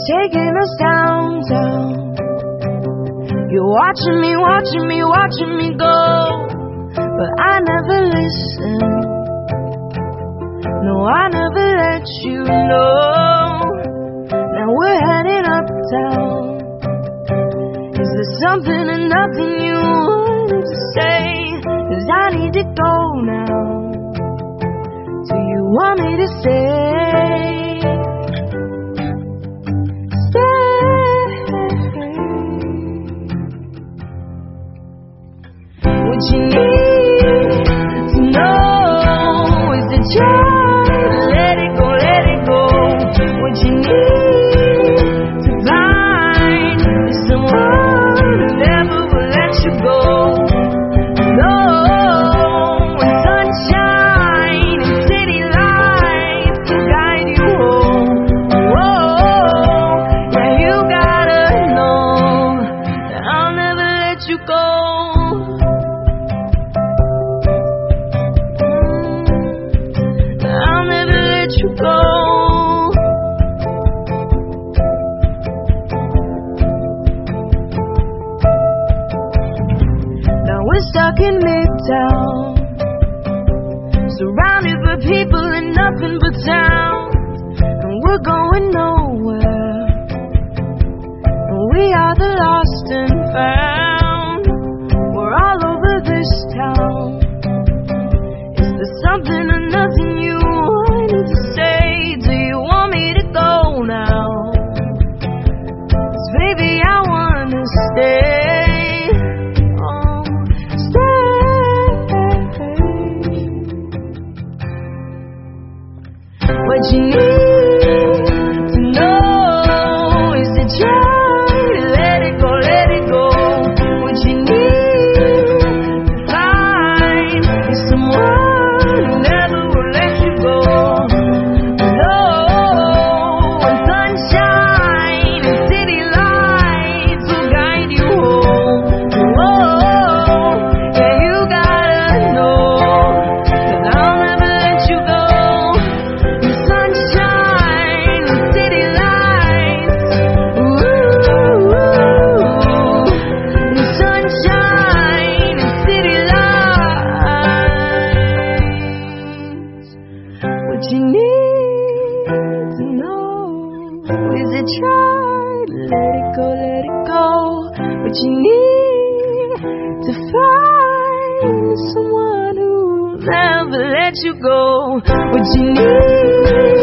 taking us downtown. You're watching me, watching me, watching me go, but I never listen. No, I never let you know. Now we're heading uptown. Is there something or nothing you wanted to say? 'Cause I need to go now. Do you want me to stay? What you need to know is to try to let it go, let it go. What you need to find is someone who never will let you go. No, when sunshine and city lights will guide you home. Whoa, yeah, you gotta know that I'll never let you go. You go. Now we're stuck in Midtown, surrounded by people and nothing but sound, and we're going nowhere. And we are the lost and found. We're all over this town. Is there something or nothing you wanted to say? Do you want me to go now? 'Cause baby, I wanna stay. Oh, stay. What you need to know is to try to let it go, let it go. What you need to find is someone who never will let you go. What you need to know is to try to let it go, let it go. What you need to find is someone who will never let you go. What you need